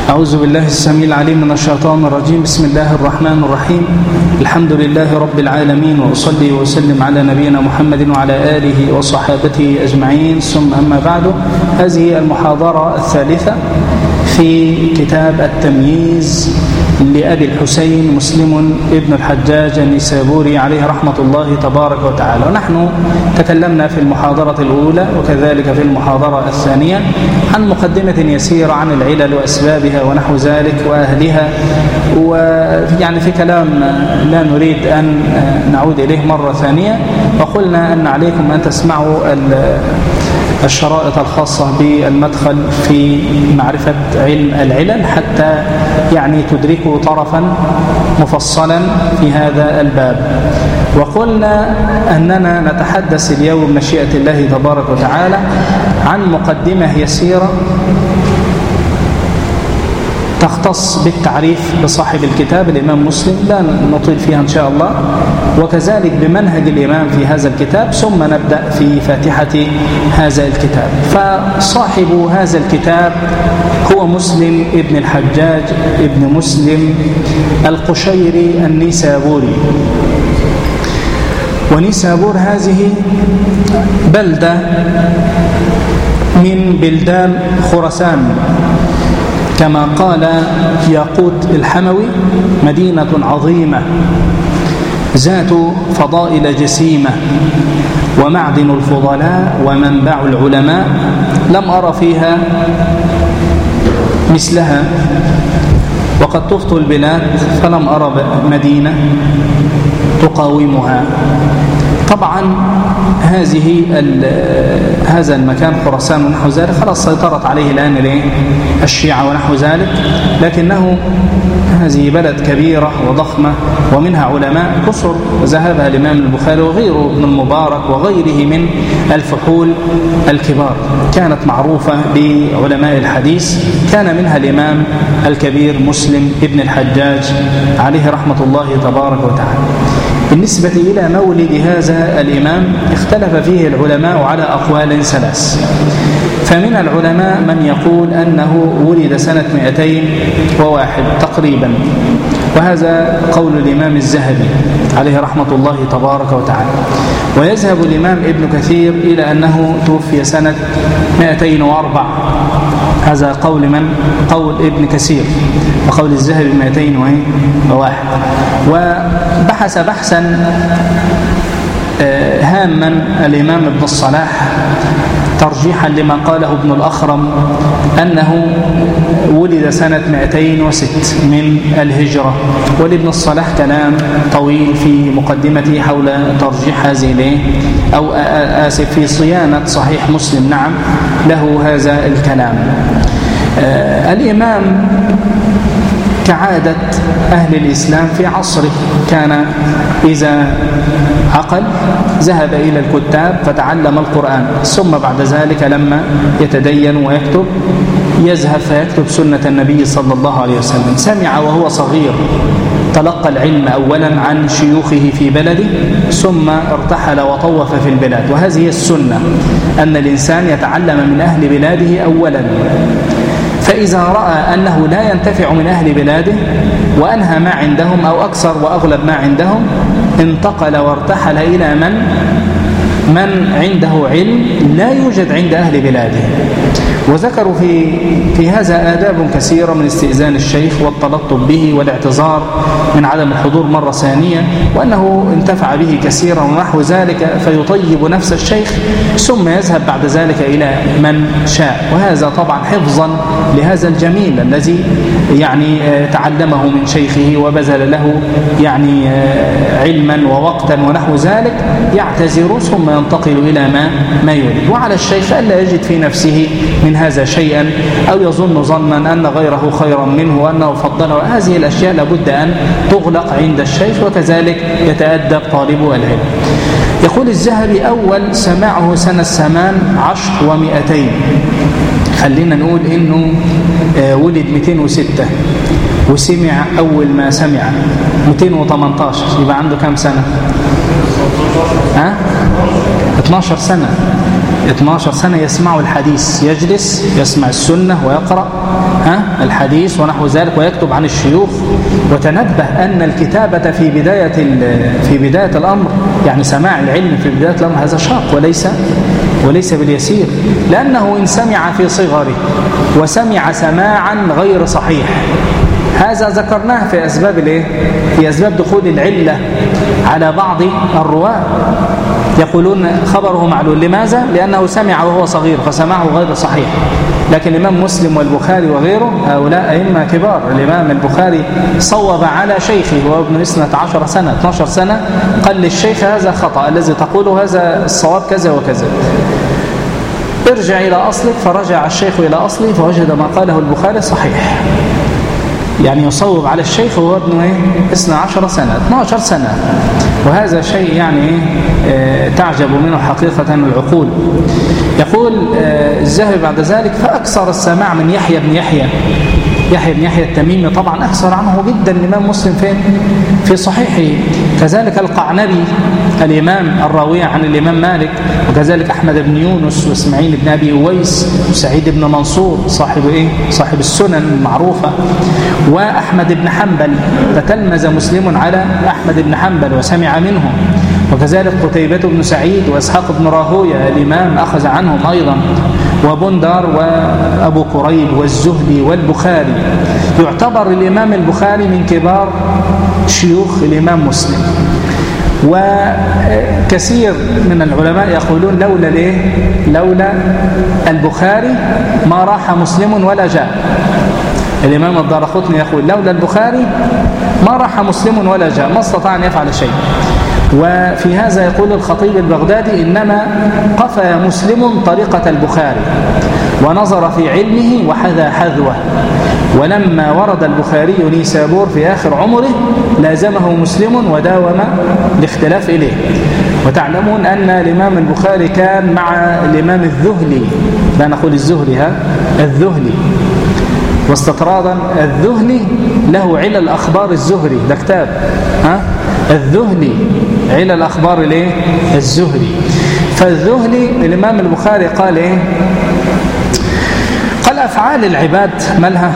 أعوذ بالله السميع العليم من الشيطان الرجيم. بسم الله الرحمن الرحيم. الحمد لله رب العالمين، وأصلي وأسلم على نبينا محمد وعلى آله وصحابته أجمعين، ثم أما بعد. هذه المحاضرة الثالثة في كتاب التمييز لأبي الحسين مسلم ابن الحجاج النيسابوري عليه رحمة الله تبارك وتعالى. ونحن تكلمنا في المحاضرة الأولى وكذلك في المحاضرة الثانية عن مقدمة يسيرة عن العلل وأسبابها ونحو ذلك وأهلها، ويعني في كلام لا نريد أن نعود إليه مرة ثانية. وقلنا أن عليكم أن تسمعوا الشرائط الخاصة بالمدخل في معرفة علم العلل حتى يعني تدركوا طرفا مفصلا في هذا الباب. وقلنا أننا نتحدث اليوم بمشيئة الله تبارك وتعالى عن مقدمة يسيرة تختص بالتعريف بصاحب الكتاب الإمام مسلم، لا نطيل فيها إن شاء الله، وكذلك بمنهج الإمام في هذا الكتاب، ثم نبدأ في فاتحة هذا الكتاب. فصاحب هذا الكتاب هو مسلم ابن الحجاج ابن مسلم القشيري النيسابوري. ونيسابور هذه بلدة من بلدان خراسان، كما قال ياقوت الحموي: مدينة عظيمة ذات فضائل جسيمة ومعدن الفضلاء ومنبع العلماء، لم أرى فيها مثلها، وقد طفت البلاد فلم أرى مدينة تقاومها. طبعا هذا المكان خراسان ونحو ذلك خلاص سيطرت عليه الآن الشيعة ونحو ذلك، لكنه هذه بلد كبيرة وضخمة ومنها علماء كثر، ذهبها الإمام البخاري وغيره ابن المبارك وغيره من الفحول الكبار، كانت معروفة بعلماء الحديث، كان منها الإمام الكبير مسلم ابن الحجاج عليه رحمة الله تبارك وتعالى. بالنسبة إلى مولد هذا الإمام اختلف فيه العلماء على أقوال ثلاث. فمن العلماء من يقول أنه ولد سنة 201 تقريبا، وهذا قول الإمام الذهبي عليه رحمة الله تبارك وتعالى. ويذهب الإمام ابن كثير إلى أنه توفي سنة 204، هذا قول من؟ قول ابن كثير، وقول الذهبي 201. وبحث بحثا هاما الإمام ابن الصلاح ترجيحا لما قاله ابن الأخرم أنه ولد سنة 206 من الهجرة، ولابن الصلاح كلام طويل في مقدمته حول ترجيح هذه أو آسف في صيانة صحيح مسلم، نعم له هذا الكلام. الإمام كعادة أهل الإسلام في عصره كان إذا عقل ذهب إلى الكتاب فتعلم القرآن، ثم بعد ذلك لما يتدين ويكتب يذهب فيكتب سنة النبي صلى الله عليه وسلم. سمع وهو صغير، تلقى العلم أولا عن شيوخه في بلده، ثم ارتحل وطوف في البلاد. وهذه هي السنة، أن الإنسان يتعلم من أهل بلاده أولا، فإذا رأى أنه لا ينتفع من أهل بلاده وأنهى ما عندهم أو أكثر وأغلب ما عندهم، انتقل وارتحل إلى من عنده علم لا يوجد عند أهل بلاده. وذكروا في هذا آداب كثيرة من استئذان الشيخ والتلطف به والاعتذار من عدم الحضور مرة ثانية، وأنه انتفع به كثيرا ونحو ذلك، فيطيب نفس الشيخ ثم يذهب بعد ذلك إلى من شاء. وهذا طبعا حفظا لهذا الجميل الذي يعني تعلمه من شيخه وبذل له يعني علما ووقتا ونحو ذلك، يعتذر ثم ينتقل إلى ما يريد. وعلى الشيخ ألا يجد في نفسه من هذا شيئا أو يظن ظنا أن غيره خيرا منه وأنه فضله. هذه الأشياء لابد أن تغلق عند الشيخ، وكذلك يتأدب طالب العلم. يقول الذهبي: أول سماعه سنة 18 و200، خلينا نقول إنه ولد 206 وسمع أول ما سمع 218، يبقى عنده كم سنة؟ 12 سنة. 12 سنة يسمع الحديث، يجلس يسمع السنة ويقرأ الحديث ونحو ذلك ويكتب عن الشيوخ. وتنبه أن الكتابة في بداية الأمر، يعني سماع العلم في بداية الأمر، هذا شاق وليس باليسير، لأنه إن سمع في صغره وسمع سماعا غير صحيح، هذا ذكرناه في أسباب دخول العلة على بعض الرواة، يقولون خبره معلول. لماذا؟ لأنه سمع وهو صغير فسمعه غير صحيح. لكن الإمام مسلم والبخاري وغيره هؤلاء أئمة كبار. الإمام البخاري صوب على شيخه وهو ابن 12 سنة 12 سنة، قال للشيخ هذا خطأ، الذي تقوله هذا الصواب كذا وكذا، ارجع إلى أصلك. فرجع الشيخ إلى أصله فوجد ما قاله البخاري صحيح. يعني يصوب على الشيخ وهو ابن 12 سنة 12 سنة، وهذا شيء يعني تعجب منه حقيقة العقول. يقول الذهبي بعد ذلك: فأكثر السماع من يحيى بن يحيى التميمي، طبعا أكثر عنه جدا الإمام مسلم في صحيحه. كذلك القعنبي الإمام الراوي عن الإمام مالك، وكذلك أحمد بن يونس وإسماعيل بن أبي أويس وسعيد بن منصور صاحب السنن المعروفة، وأحمد بن حنبل، فتلمذ مسلم على أحمد بن حنبل وسمع منه، وكذلك قتيبة بن سعيد وإسحاق بن راهوية الإمام أخذ عنهم أيضا، وبندر وأبو كريب والزهري والبخاري. يعتبر الإمام البخاري من كبار شيوخ الإمام مسلم. وكثير من العلماء يقولون لولا البخاري ما راح مسلم ولا جاء. الإمام الدارقطني يقول: لولا البخاري ما راح مسلم ولا جاء، ما استطاع أن يفعل شيء. وفي هذا يقول الخطيب البغدادي: إنما قفى مسلم طريقة البخاري ونظر في علمه وحذا حذوه، ولما ورد البخاري نيسابور في آخر عمره لازمه مسلم وداوم الاختلاف إليه. وتعلمون أن الإمام البخاري كان مع الإمام الذهلي، لا نقول الزهري، الذهلي، واستطرادا الذهلي له علل أخبار الزهري، ده كتاب الذهلي علل أخبار الزهري. فالذهلي الإمام البخاري قال قال: أفعال العباد مالها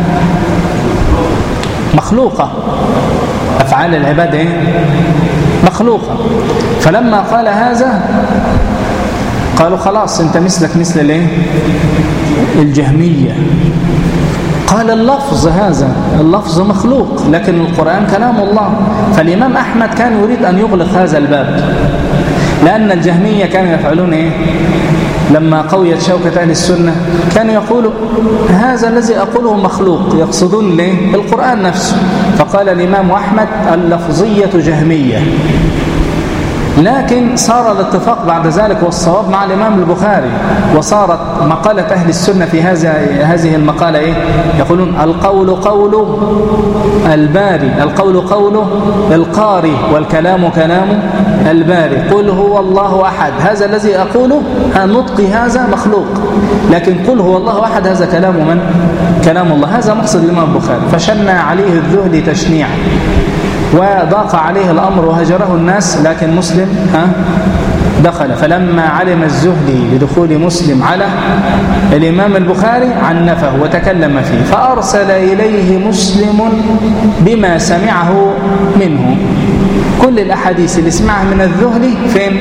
مخلوقة، أفعال العباد مخلوقة. فلما قال هذا قالوا: خلاص أنت مثلك مثل الجهمية. قال: اللفظ هذا اللفظ مخلوق، لكن القرآن كلام الله. فالإمام أحمد كان يريد أن يغلق هذا الباب، لأن الجهمية كانوا يفعلون لما قويت شوكة أهل السنة كانوا يقولوا هذا الذي أقوله مخلوق، يقصدون القرآن نفسه. فقال الإمام أحمد: اللفظية جهمية. لكن صار الاتفاق بعد ذلك والصواب مع الإمام البخاري، وصارت مقالة أهل السنة في هذه المقالة يقولون: القول قول الباري، القول قول القاري، والكلام كلام الباري. قل هو الله أحد، هذا الذي أقوله نطقي هذا مخلوق، لكن قل هو الله أحد هذا كلام من؟ كلام الله. هذا مقصد الإمام البخاري. فشنع عليه الذهلي تشنيع وضاق عليه الأمر وهجره الناس، لكن مسلم دخل. فلما علم الزهري بدخول مسلم على الإمام البخاري عنفه وتكلم فيه، فأرسل إليه مسلم بما سمعه منه. كل الأحاديث اللي سمعها من الزهري فين؟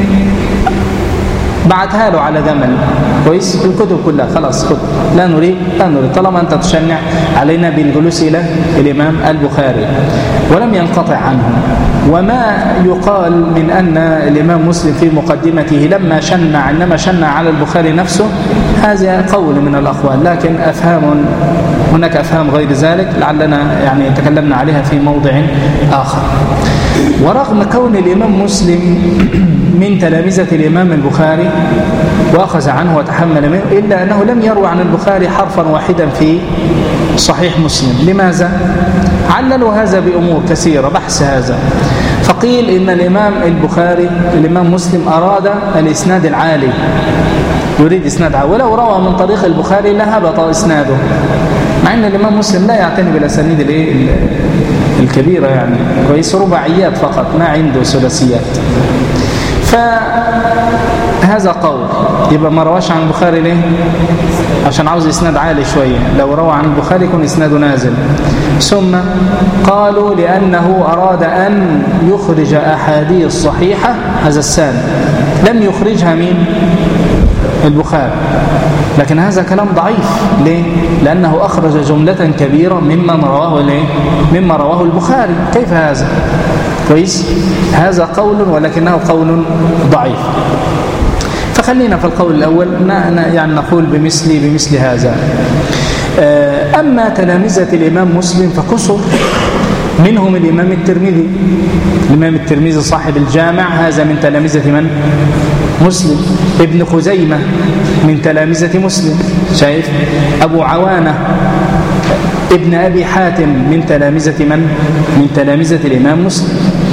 بعتها له على جمل، كويس، الكتب كلها خلاص خد، لا نريد طالما أنت تشنع علينا بالجلوس إلى الإمام البخاري. ولم ينقطع عنه. وما يقال من أن الإمام مسلم في مقدمته لما شنع إنما شنع على البخاري نفسه، هذا قول من الأقوال، لكن هناك أفهام غير ذلك لعلنا يعني تكلمنا عليها في موضع آخر. ورغم كون الإمام مسلم من تلامذة الإمام البخاري وأخذ عنه وتحمل منه، إلا أنه لم يروي عن البخاري حرفا واحدا في صحيح مسلم. لماذا؟ عللوا هذا بأمور كثيرة، بحث هذا. فقيل إن الإمام البخاري الإمام مسلم أراد الإسناد العالي، يريد إسناد عالي، ولو روى من طريق البخاري لهبط إسناده، مع أن الإمام مسلم لا يعتني بالأسانيد الكبيرة، يعني كويس، رباعيات فقط، ما عنده ثلاثيات. فهذا قول. يبقى ما رواش عن البخاري ليه؟ عشان عاوز إسناد عالي شوية، لو روى عن البخاري يكون إسناده نازل. ثم قالوا لأنه أراد أن يخرج أحاديث صحيحة، هذا الثاني لم يخرجها مين؟ البخاري. لكن هذا كلام ضعيف. ليه؟ لأنه أخرج جملة كبيرة مما رواه البخاري. كيف هذا؟ كويس؟ هذا قول ولكنه قول ضعيف. فخلينا في القول الأول يعني نقول بمثل هذا. أما تلامذة الإمام مسلم فكثر، منهم الإمام الترمذي. الإمام الترمذي صاحب الجامع هذا من تلامذة من؟ مسلم. ابن خزيمة من تلامذة مسلم. شايف؟ أبو عوانة ابن أبي حاتم من تلامذة من؟ من تلامذة الإمام مسلم.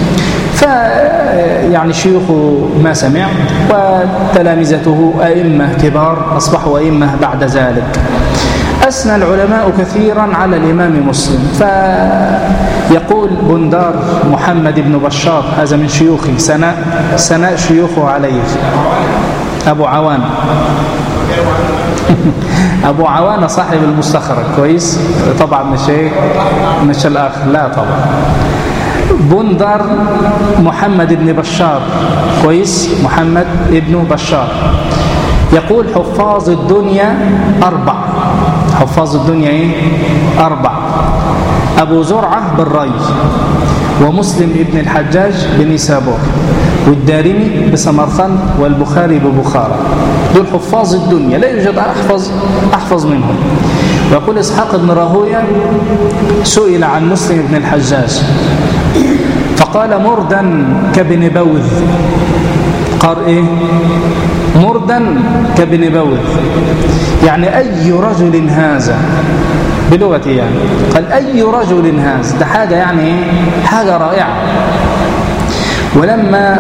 فيعني شيوخه ما سمع، وتلامذته أئمة كبار أصبحوا أئمة بعد ذلك. أثنى العلماء كثيرا على الإمام مسلم. فيقول بندار محمد بن بشار هذا من شيوخه، سناء شيوخه عليه. أبو عوان أبو عوان صاحب المستخرج. كويس؟ طبعا مش الأخ، لا طبعا. بندر محمد بن بشار. كويس؟ محمد بن بشار يقول حفاظ الدنيا 4. حفاظ الدنيا 4: أبو زرعة بالري، ومسلم ابن الحجاج بنيسابور، والدارمي بسمرقند، والبخاري ببخارى. دول حفاظ الدنيا، لا يوجد أحفظ منهم. ويقول إسحاق بن راهويه سئل عن مسلم ابن الحجاج فقال مردا كابن بوذ. قال إيه؟ مردا كابن بوذ، يعني أي رجل هذا بلغته، يعني قال أي رجل هذا، ده حاجة يعني حاجة رائعة. ولما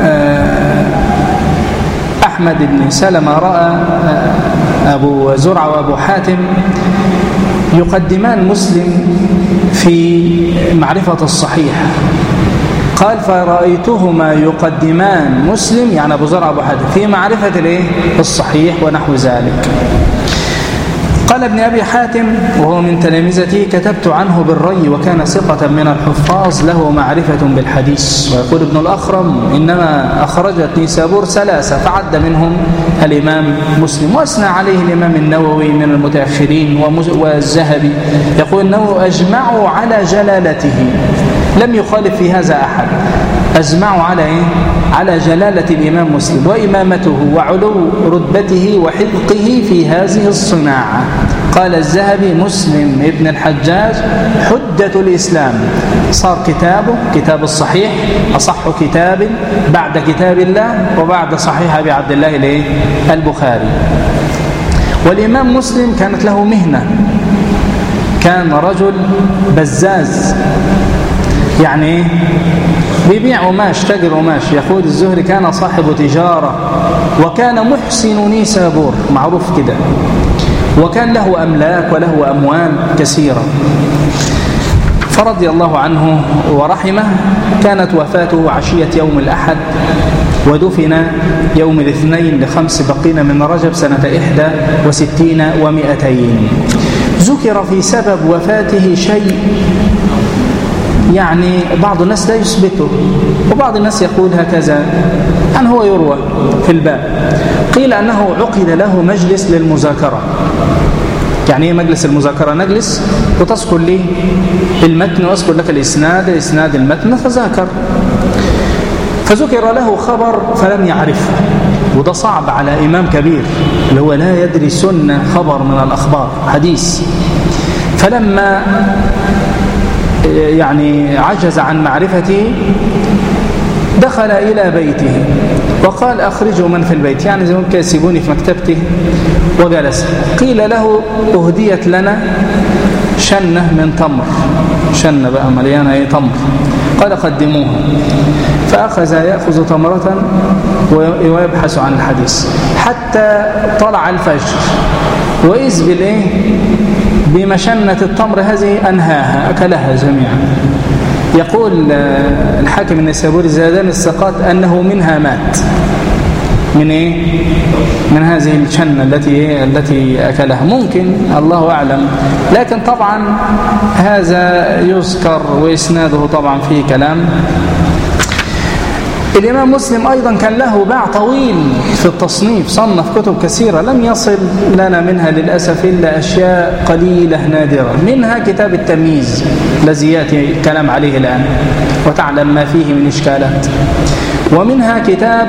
أحمد بن سلمة رأى أبو زرعة وأبو حاتم يقدمان مسلم في معرفة الصحيح، قال فرأيتهما يقدمان مسلم، يعني أبو زرعة وأبو حاتم، في معرفة الصحيح ونحو ذلك. قال ابن أبي حاتم وهو من تلامذته كتبت عنه بالري، وكان ثقة من الحفاظ له معرفة بالحديث. ويقول ابن الأخرم إنما أخرجت نيسابور 3 فعد منهم الإمام مسلم. وأثنى عليه الإمام النووي من المتأخرين والذهبي، يقول أنه أجمعوا على جلالته، لم يخالف في هذا أحد. أجمعوا على جلالة الإمام مسلم وإمامته وعلو رتبته وحذقه في هذه الصناعة. قال الذهبي مسلم ابن الحجاج حجة الإسلام، صار كتاب الصحيح أصح كتاب بعد كتاب الله وبعد صحيح أبي عبد الله البخاري. والإمام مسلم كانت له مهنة، كان رجل بزاز، يعني بيبيع قماش، تاجر قماش. يقول الزهري كان صاحب تجارة، وكان محسن نيسابور، معروف كده، وكان له أملاك وله أموال كثيرة. فرضي الله عنه ورحمه. كانت وفاته عشية يوم الأحد، ودفن يوم الاثنين ل5 بقين من رجب سنة 61 و200. ذكر في سبب وفاته شيء يعني بعض الناس لا يثبته، وبعض الناس يقول هكذا، يعني هو يروى في الباب. قيل أنه عقد له مجلس للمذاكرة. يعني ايه مجلس المذاكرة؟ نجلس وتذكر لي المتن وأذكر لك الإسناد المتن فذاكر. فذكر له خبر فلم يعرفه، وده صعب على إمام كبير اللي هو لا يدري سنة خبر من الأخبار حديث. فلما يعني عجز عن معرفته دخل إلى بيته وقال أخرجوا من في البيت، يعني زي ممكن يسيبوني في مكتبته، وجلس. قيل له أهديت لنا شنة من تمر، شنة بقى مليانة تمر، قال قدموها. فأخذ يأخذ تمرة ويبحث عن الحديث حتى طلع الفجر، وإذ بمشنة التمر هذه أنهاها، أكلها جميعا. يقول الحاكم النيسابوري زادان الثقات أنه منها مات. من إيه؟ من هذه الشنة التي أكلها، ممكن، الله أعلم. لكن طبعا هذا يذكر وإسناده طبعا فيه كلام. الإمام مسلم أيضا كان له باع طويل في التصنيف، صنف كتب كثيرة لم يصل لنا منها للأسف إلا أشياء قليلة نادرة، منها كتاب التمييز الذي يأتي الكلام عليه الآن وتعلم ما فيه من إشكالات، ومنها كتاب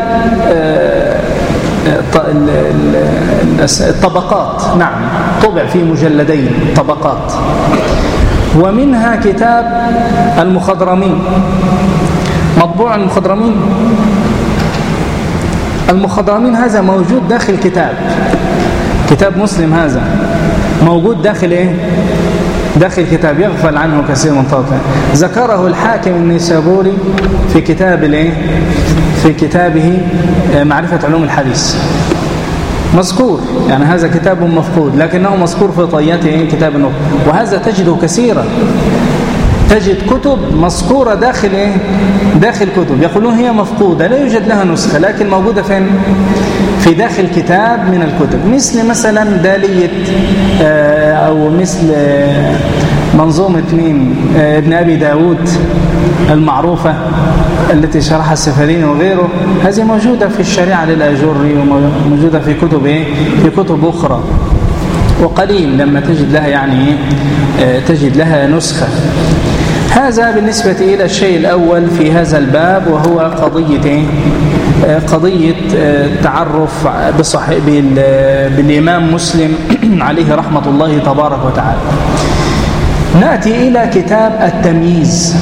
الطبقات، نعم، طبع في مجلدين طبقات، ومنها كتاب المخضرمين، مطبوع المخضرمين هذا موجود داخل كتاب مسلم، هذا موجود داخل إيه؟ داخل كتاب يغفل عنه كثير من طلبه. ذكره الحاكم النيسابوري في كتابه معرفة علوم الحديث، مذكور، يعني هذا كتاب مفقود لكنه مذكور في طياته كتاب النور. وهذا تجده كثيرا، تجد كتب مذكورة داخل داخل كتب يقولون هي مفقودة لا يوجد لها نسخة، لكن موجودة فين؟ في داخل كتاب من الكتب، مثل مثلا دالية أو مثل منظومة ابن أبي داود المعروفة التي شرحها السفاريني وغيره، هذه موجودة في الشريعة للآجري وموجودة في كتب أخرى، وقليل لما تجد لها تجد لها نسخة. هذا بالنسبة إلى الشيء الأول في هذا الباب، وهو قضية التعرف بالإمام مسلم عليه رحمة الله تبارك وتعالى. نأتي إلى كتاب التمييز،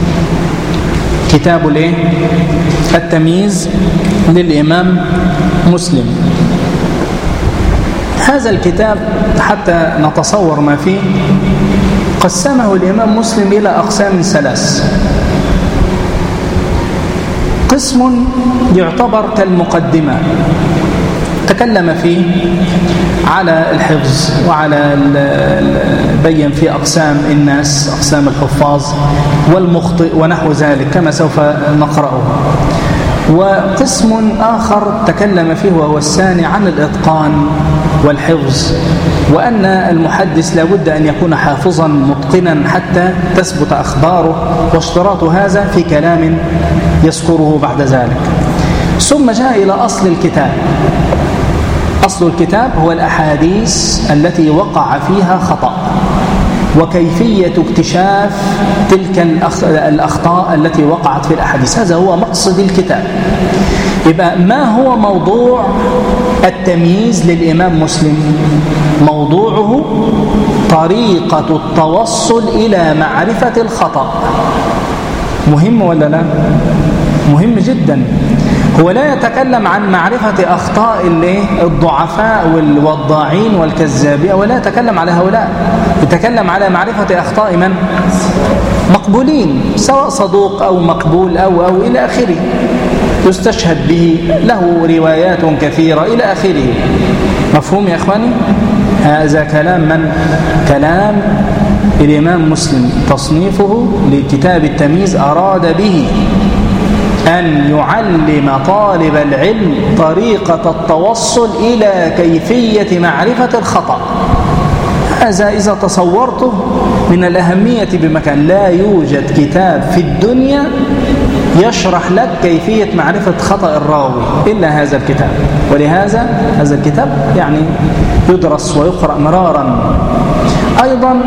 كتاب التمييز للإمام مسلم. هذا الكتاب حتى نتصور ما فيه قسمه الإمام مسلم إلى أقسام 3. قسم يعتبر كالمقدمة، تكلم فيه على الحفظ وعلى بين في أقسام الناس، أقسام الحفاظ والمخطئ ونحو ذلك كما سوف نقرأه. وقسم آخر تكلم فيه وهو الثاني عن الإتقان والحفظ، وأن المحدث لابد أن يكون حافظا متقنا حتى تثبت أخباره، واشتراط هذا في كلام يذكره بعد ذلك. ثم جاء إلى أصل الكتاب. أصل الكتاب هو الأحاديث التي وقع فيها خطأ، وكيفية اكتشاف تلك الأخطاء التي وقعت في الأحاديث. هذا هو مقصد الكتاب. يبقى ما هو موضوع التمييز للإمام مسلم؟ موضوعه طريقة التوصل إلى معرفة الخطأ. مهم ولا لا؟ مهم جدا. هو لا يتكلم عن معرفة أخطاء الضعفاء والوضاعين والكذابين، ولا يتكلم على هؤلاء، يتكلم على معرفة أخطاء من؟ مقبولين، سواء صدوق أو مقبول أو إلى آخره، يستشهد به، له روايات كثيرة إلى آخره. مفهوم يا إخواني؟ هذا كلام من؟ كلام الإمام مسلم. تصنيفه لكتاب التمييز أراد به أن يعلم طالب العلم طريقة التوصل إلى كيفية معرفة الخطأ. هذا إذا تصورته من الأهمية بمكان. لا يوجد كتاب في الدنيا يشرح لك كيفية معرفة خطأ الراوي إلا هذا الكتاب، ولهذا هذا الكتاب يدرس ويقرأ مرارا. أيضا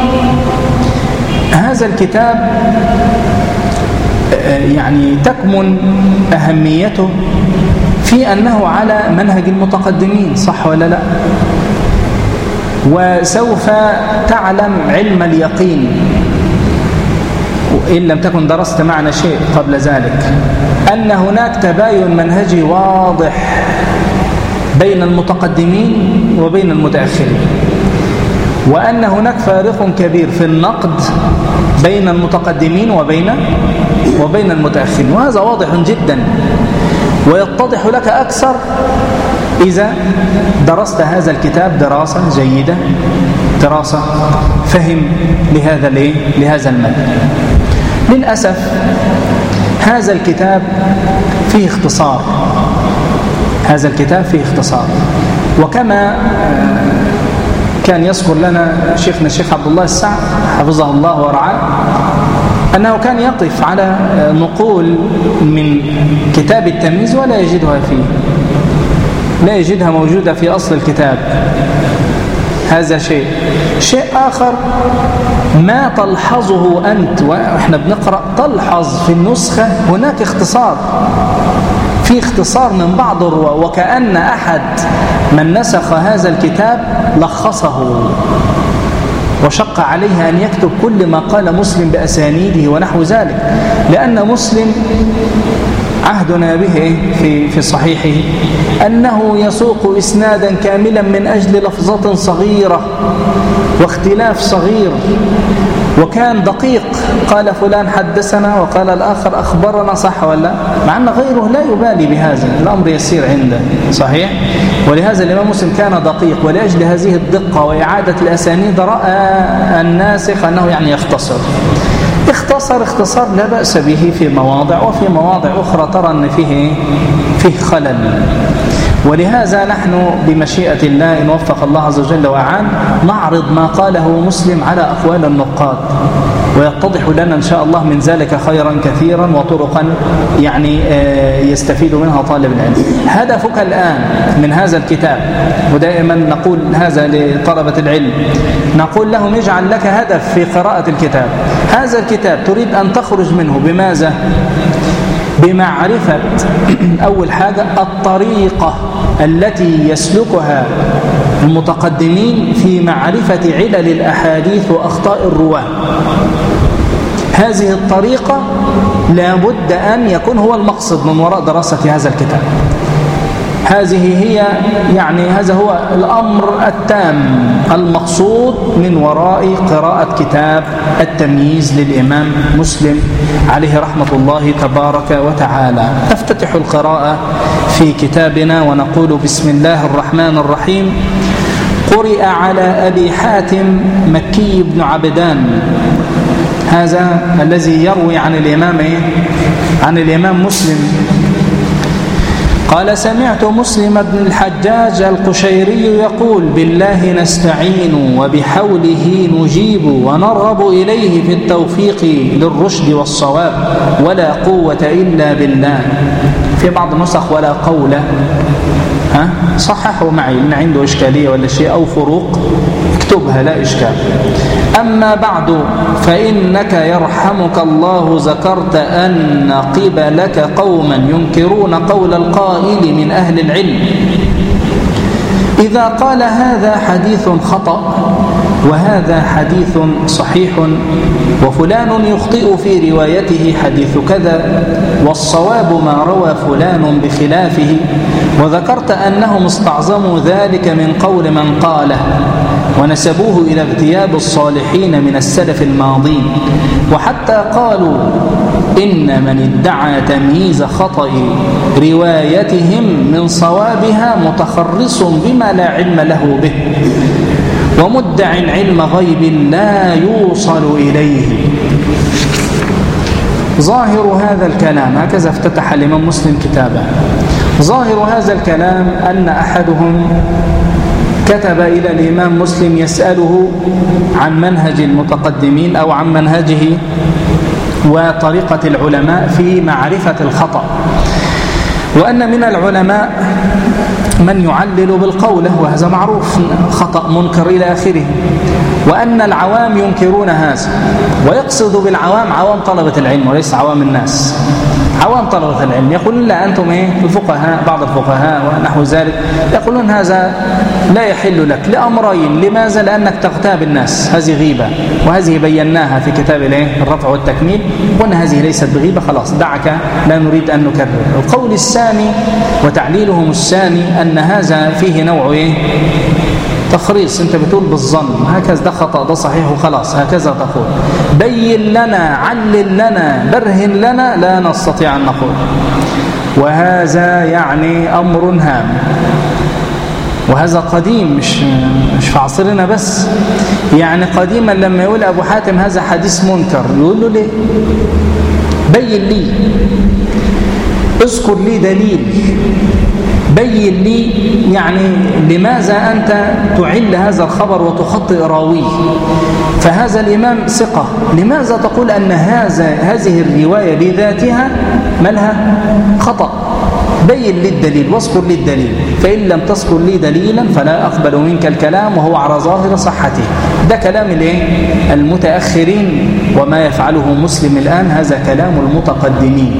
هذا الكتاب تكمن أهميته في أنه على منهج المتقدمين، صح ولا لا؟ وسوف تعلم علم اليقين إن لم تكن درست معنا شيء قبل ذلك، أن هناك تباين منهجي واضح بين المتقدمين وبين المتأخرين، وأن هناك فارق كبير في النقد بين المتقدمين وبين المتأخرين، وهذا واضح جدا ويتضح لك أكثر إذا درست هذا الكتاب دراسة جيدة، دراسة فهم لهذا المنهج. للأسف هذا الكتاب فيه اختصار، هذا الكتاب فيه اختصار. وكما كان يذكر لنا شيخنا الشيخ عبد الله السعد حفظه الله ورعاه أنه كان يقف على نقول من كتاب التمييز ولا يجدها فيه، لا يجدها موجودة في أصل الكتاب. هذا شيء آخر ما تلحظه أنت وإحنا بنقرأ، تلحظ في النسخة هناك اختصار، في اختصار من بعض الرواة، وكأن أحد من نسخ هذا الكتاب لخصه وشق عليه أن يكتب كل ما قال مسلم بأسانيده ونحو ذلك، لأن مسلم عهدنا به في صحيحه أنه يسوق إسنادا كاملا من أجل لفظة صغيرة واختلاف صغير، وكان دقيق، قال فلان حدثنا وقال الآخر أخبرنا، صح ولا؟ مع أن غيره لا يبالي بهذا، الأمر يسير عنده، صحيح؟ ولهذا الإمام مسلم كان دقيق، ولأجل هذه الدقة وإعادة الأسانيد رأى الناسخ أنه يعني يختصر اختصار لا بأس به في مواضع، وفي مواضع أخرى ترى أن فيه خلل. ولهذا نحن بمشيئة الله إن وفق الله عز وجل وأعان نعرض ما قاله مسلم على أقوال النقاد، ويتضح لنا إن شاء الله من ذلك خيرا كثيرا وطرقا يعني يستفيد منها طالب العلم. هدفك الآن من هذا الكتاب، ودائما نقول هذا لطلبة العلم، نقول لهم اجعل لك هدف في قراءة الكتاب. هذا الكتاب تريد أن تخرج منه بماذا؟ بمعرفة أول حاجة الطريقة التي يسلكها المتقدمين في معرفة علل الأحاديث وأخطاء الرواة. هذه الطريقة لابد أن يكون هو المقصد من وراء دراسة هذا الكتاب. هذه هي يعني هذا هو الأمر التام المقصود من وراء قراءة كتاب التمييز للإمام مسلم عليه رحمة الله تبارك وتعالى. نفتتح القراءة في كتابنا ونقول بسم الله الرحمن الرحيم. قرئ على أبي حاتم مكي بن عبدان، هذا الذي يروي عن الإمام مسلم قال سمعت مسلم بن الحجاج القشيري يقول بالله نستعين وبحوله نجيب ونرغب إليه في التوفيق للرشد والصواب ولا قوة إلا بالله. في بعض النسخ ولا قول، صححوا معي إن عنده إشكالية ولا شيء أو فروق اكتبها لا إشكال. أما بعد فإنك يرحمك الله ذكرت أن قبلك قوما ينكرون قول القائل من أهل العلم إذا قال هذا حديث خطأ وهذا حديث صحيح وفلان يخطئ في روايته حديث كذا والصواب ما روى فلان بخلافه، وذكرت أنهم استعظموا ذلك من قول من قاله ونسبوه إلى اغتياب الصالحين من السلف الماضين، وحتى قالوا إن من ادعى تمييز خطأ روايتهم من صوابها متخرص بما لا علم له به ومدع علم غيب لا يوصل إليه. ظاهر هذا الكلام، هكذا افتتح الإمام مسلم كتابه، ظاهر هذا الكلام أن أحدهم كتب إلى الإمام مسلم يسأله عن منهج المتقدمين أو عن منهجه وطريقة العلماء في معرفة الخطأ، وأن من العلماء من يعلل بالقولة وهذا معروف خطأ منكر إلى آخره، وأن العوام ينكرون هذا، ويقصد بالعوام عوام طلبة العلم وليس عوام الناس. عوام طلبة العلم يقولون لا أنتم الفقهاء، بعض الفقهاء ونحو ذلك يقولون هذا لا يحل لك لأمرين. لماذا؟ لأنك تغتاب الناس، هذه غيبة، وهذه بيناها في كتاب الرفع والتكميل، وأن هذه ليست بغيبة، خلاص دعك لا نريد أن نكرر. القول الثاني وتعليلهم الثاني أن هذا فيه نوع تخريص، انت بتقول بالظن هكذا ده خطأ ده صحيح وخلاص هكذا تقول، بين لنا علل لنا برهن لنا لا نستطيع أن نقول، وهذا يعني أمر هام. وهذا قديم مش في عصرنا بس، يعني قديما لما يقول أبو حاتم هذا حديث منكر يقول له ليه؟ بين لي، اذكر لي دليل، بين لي يعني لماذا أنت تعل هذا الخبر وتخطئ راويه. فهذا الإمام ثقة، لماذا تقول أن هذه الرواية بذاتها مالها خطأ؟ بين لي الدليل واذكر لي الدليل، فإن لم تذكر لي دليلا فلا أقبل منك الكلام وهو على ظاهر صحته. ده كلام المتأخرين، وما يفعله مسلم الآن هذا كلام المتقدمين.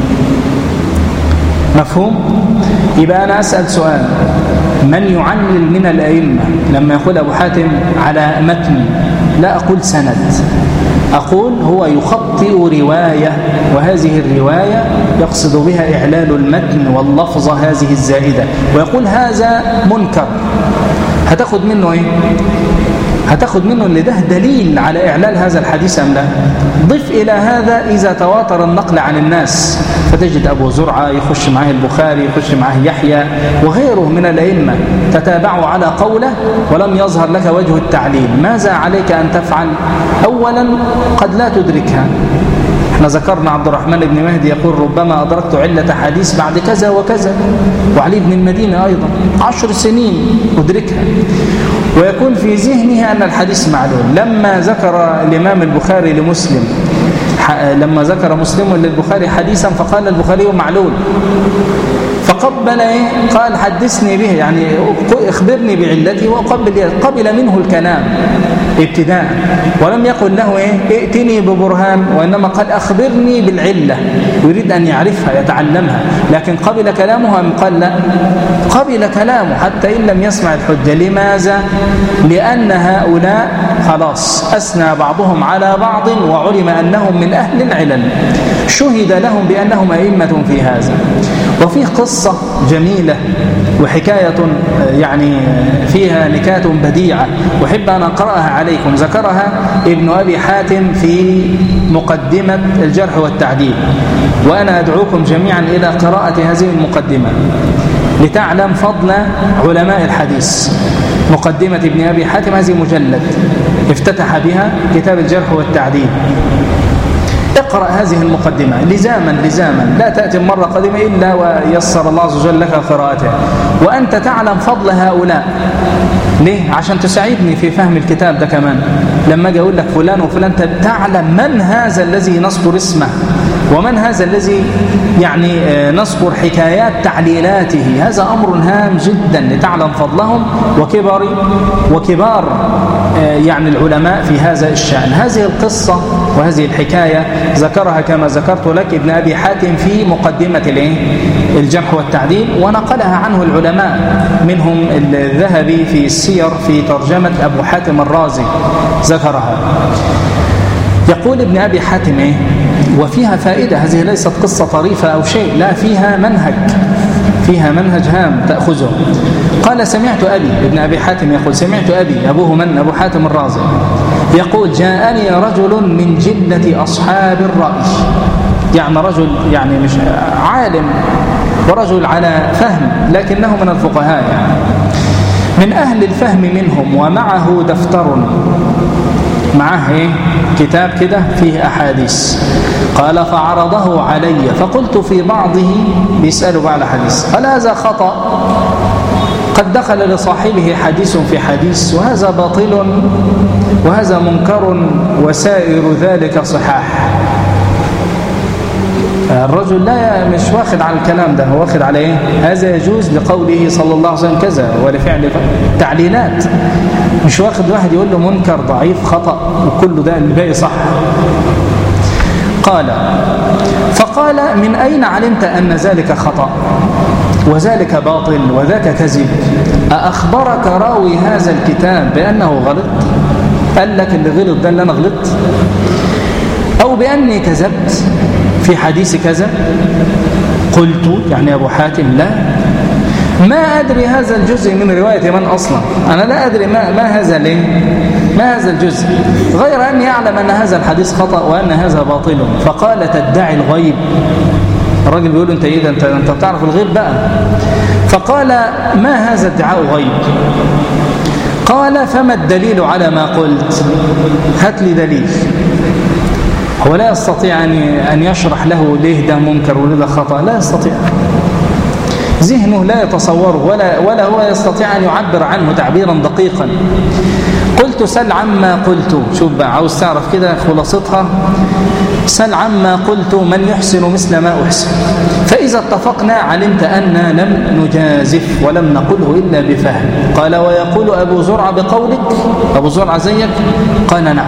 مفهوم؟ يبقى أنا أسأل سؤال: من يعلل من الأئمة لما يقول أبو حاتم على متن، لا أقول سند، أقول هو يخطئ رواية، وهذه الرواية يقصد بها إعلال المتن واللفظة هذه الزائدة، ويقول هذا منكر، هتاخد منه إيه؟ هتاخد منه اللي ده دليل على إعلال هذا الحديث أم لا؟ ضف إلى هذا إذا تواتر النقل عن الناس، فتجد أبو زرعة يخش معه البخاري، يخش معه يحيى وغيره من الأئمة، تتابعوا على قوله ولم يظهر لك وجه التعليل. ماذا عليك أن تفعل؟ أولا قد لا تدركها. احنا ذكرنا عبد الرحمن بن مهدي يقول: ربما أدركت علة حديث بعد كذا وكذا، وعلي بن المدينة أيضا 10 سنين أدركها، ويكون في ذهنه أن الحديث معلول. لما ذكر الإمام البخاري لمسلم، لما ذكر مسلم للبخاري حديثا فقال البخاري معلول، فقبل قال حدثني به، يعني اخبرني بعلتي، قبل منه الكلام ابتداء، ولم يقل له ائتني ببرهان، وإنما قال أخبرني بالعلة، يريد أن يعرفها يتعلمها. لكن قبل كلامه أم قال لا؟ قبل كلامه حتى إن لم يسمع الحجة. لماذا؟ لأن هؤلاء خلاص أثنى بعضهم على بعض، وعلم أنهم من أهل العلل، شهد لهم بأنهم أئمة في هذا. وفيه قصة جميلة وحكاية يعني فيها نكات بديعة، وحب أن أقرأها عليكم. ذكرها ابن أبي حاتم في مقدمة الجرح والتعديل، وأنا أدعوكم جميعا إلى قراءة هذه المقدمة لتعلم فضل علماء الحديث. مقدمة ابن أبي حاتم هذه مجلد افتتح بها كتاب الجرح والتعديل. اقرأ هذه المقدمة لزاما، لا تأتي مرة قادمة إلا ويسر الله عز وجل لك قراءتها، وأنت تعلم فضل هؤلاء. ليه؟ عشان تساعدني في فهم الكتاب ده كمان. لما أجي أقول لك فلان وفلان، تعلم من هذا الذي نذكر اسمه، ومن هذا الذي يعني نذكر حكايات تعليلاته. هذا أمر هام جدا لتعلم فضلهم وكبار يعني العلماء في هذا الشأن. هذه القصة وهذه الحكاية ذكرها كما ذكرت لك ابن أبي حاتم في مقدمة الجرح والتعديل، ونقلها عنه العلماء، منهم الذهبي في السير في ترجمة أبو حاتم الرازي ذكرها. يقول ابن أبي حاتم وفيها فائدة، هذه ليست قصة طريفة أو شيء، لا، فيها منهج هام تأخذه. قال: سمعت أبي، ابن أبي حاتم يقول: سمعت أبي، أبوه من؟ أبو حاتم الرازي، يقول: جاءني رجل من جلة أصحاب الرأي، يعني رجل يعني مش عالم ورجل على فهم، لكنه من الفقهاء، يعني من أهل الفهم منهم، ومعه دفتر، معه كتاب كده فيه أحاديث. قال: فعرضه علي، فقلت في بعضه، بيسأله بعد حديث، قال: هذا خطأ، قد دخل لصاحبه حديث في حديث، وهذا باطل، وهذا منكر، وسائر ذلك صحاح. الرجل لا مش واخد على الكلام ده، هو واخد على هذا يجوز لقوله صلى الله عليه وسلم كذا، ولفعل تعليلات، مش واخد واحد يقول له منكر ضعيف خطأ وكله ده الباقي صح. فقال: من أين علمت أن ذلك خطأ وذلك باطل وذاك كذب؟ أأخبرك راوي هذا الكتاب بأنه غلط؟ قال لك اللي غلط ده اللي أنا غلط؟ أو بأني كذبت في حديث كذا؟ قلت يعني أبو حاتم: لا، ما أدري هذا الجزء من رواية من أصلا، أنا لا أدري ما هذا ليه، ما هذا الجزء، غير أني أعلم أن هذا الحديث خطأ وأن هذا باطل. فقال: تدعي الغيب؟ الراجل بيقول له انت ايه ده، انت بتعرف الغيب بقى. فقال ما هذا ادعاء غيب؟ قال فما الدليل على ما قلت؟ هات لي دليل. هو لا يستطيع أن يشرح له ليه ده منكر وليه ده خطأ، لا يستطيع، ذهنه لا يتصوره ولا هو يستطيع أن يعبر عنه تعبيرا دقيقا. قلت سل عما قلت. شوف بقى، عاوز تعرف كده خلاصتها، سل عما قلت من يحسن مثل ما أحسن، فإذا اتفقنا علمت أننا لم نجازف ولم نقله إلا بفهم. قال ويقول أبو زرعة بقولك؟ أبو زرعة زيك؟ قال نعم.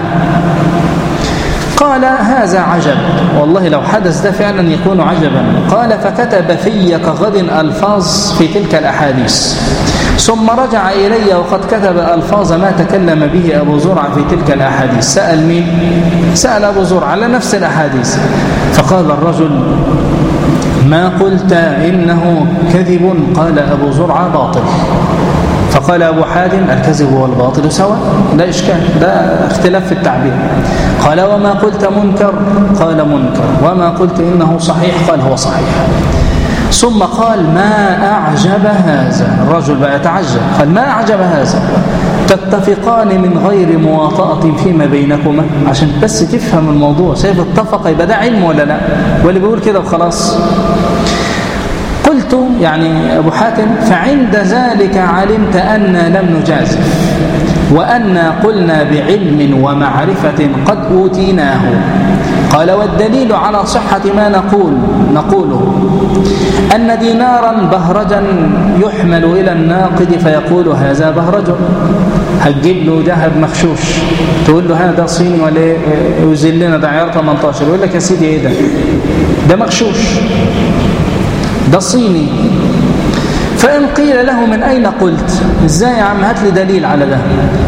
قال هذا عجب، والله لو حدث ده فعلا يكون عجبا. قال فكتب في كغد ألفاظ في تلك الأحاديث، ثم رجع إلي وقد كتب ألفاظ ما تكلم به أبو زرعة في تلك الأحاديث. سأل مين؟ سأل أبو زرعة على نفس الأحاديث. فقال الرجل ما قلت إنه كذب؟ قال أبو زرعة باطل. فقال أبو حاتم الكذب والباطل سواء، لا إشكال، ده اختلاف في التعبير. قال وما قلت منكر؟ قال منكر. وما قلت إنه صحيح؟ قال هو صحيح. ثم قال ما أعجب هذا، الرجل بقى يتعجب، قال ما أعجب هذا، تتفقان من غير مواطأة فيما بينكما؟ عشان بس تفهم الموضوع، شايف اتفق يبقى ده علم ولا لا، واللي بيقول كده وخلاص. قلت يعني أبو حاتم فعند ذلك علمت أن لم نجازف وأن قلنا بعلم ومعرفة قد أوتيناه. قال والدليل على صحة ما نقوله أن دينارا بهرجا يحمل إلى الناقد فيقول هذا بهرج. هتجيب له ذهب مخشوش تقول له هذا صيني ولا يوزن لنا ده عيار 18، يقول لك يا سيدي ايه ده مخشوش، ده صيني. فإن قيل له من أين قلت؟ ازاي يا عم، هات لي دليل على ده.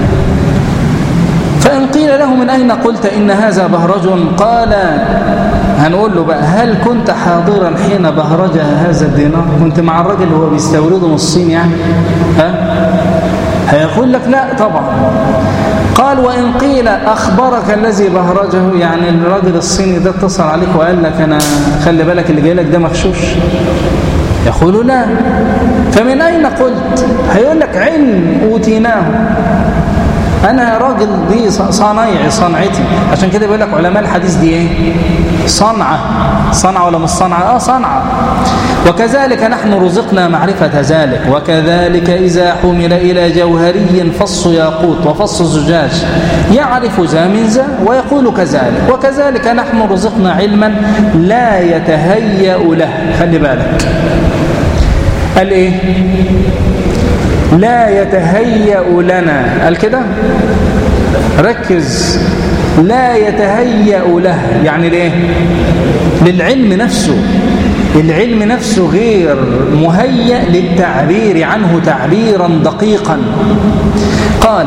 فإن قيل له من أين قلت إن هذا بهرج؟ قال هنقول له بقى هل كنت حاضرا حين بهرج هذا الدينار؟ كنت مع الرجل اللي هو بيستورده من الصين يعني؟ هيقول لك لا طبعا. قال وإن قيل أخبرك الذي بهرجه، يعني الراجل الصيني ده اتصل عليك وقال لك أنا خلي بالك اللي جاي لك ده مغشوش؟ يقول لا. فمن أين قلت؟ هيقول لك علم أوتيناه، أنا راجل دي صنعتي. عشان كده بيقول لك علماء الحديث دي إيه؟ صنعة ولا مش صنعة؟ صنعة. وكذلك نحن رزقنا معرفة ذلك. وكذلك إذا حمل إلى جوهري فص ياقوت وفص زجاج يعرف ذا من ذا ويقول كذلك. وكذلك نحن رزقنا علما لا يتهيأ له. خلي بالك قال إيه؟ لا يتهيأ لنا، قال كده ركز، لا يتهيأ له يعني ليه؟ للعلم نفسه، العلم نفسه غير مهيأ للتعبير عنه تعبيرا دقيقا. قال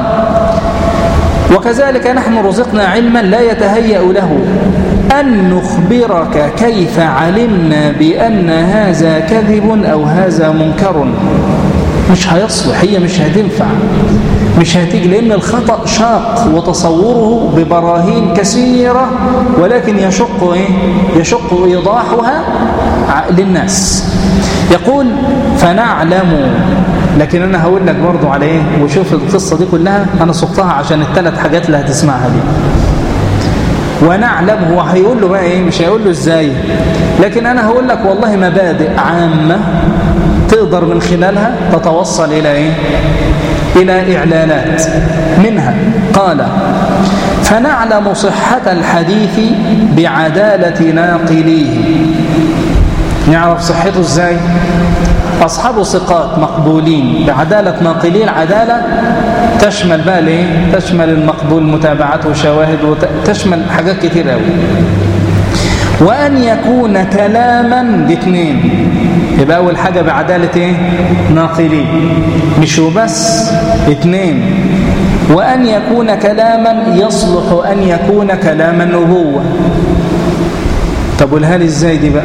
وكذلك نحن رزقنا علما لا يتهيأ له أن نخبرك كيف علمنا بأن هذا كذب أو هذا منكر. مش هيصلح، هي مش هتنفع، مش هتيجي، لأن الخطأ شاق وتصوره ببراهين كثيرة، ولكن يشق إيضاحها للناس. يقول فنعلم، لكن أنا هقول لك برضو على إيه، وشوف القصة دي كلها أنا صقتها عشان الثلاث حاجات اللي هتسمعها دي. ونعلم، هو هيقول له بقى إيه، مش هيقول له إزاي، لكن أنا هقول لك والله مبادئ عامة تقدر من خلالها تتوصل إلى إيه؟ إلى إعلانات منها. قال فنعلم صحة الحديث بعدالة ناقليه. نعرف صحته إزاي؟ أصحابه ثقات مقبولين بعدالة ناقليه. العدالة تشمل بقى ليه؟ تشمل المقبول متابعته وشواهد تشمل حاجات كتير قوي. وأن يكون كلاما باثنين، يبقى أول حاجة بعدالة إيه؟ ناقلين، مش وبس، اثنين. وأن يكون كلاما يصلح أن يكون كلام النبوة. طب قولها لي إزاي دي بقى؟